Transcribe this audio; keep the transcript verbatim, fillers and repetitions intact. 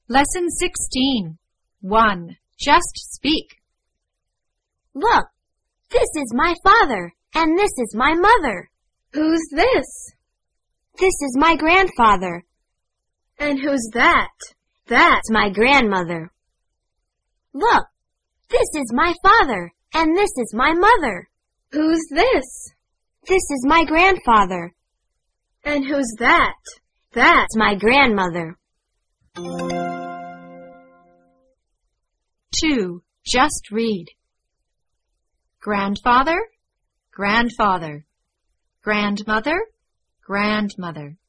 Lesson sixteen. one. Just speak. Look, this is my father, and this is my mother. Who's this? This is my grandfather. And who's that? That's my grandmother. Look, this is my father, and this is my mother. Who's this? This is my grandfather. And who's that? That's my grandmother. two. Just read. Grandfather, grandfather. Grandmother, grandmother.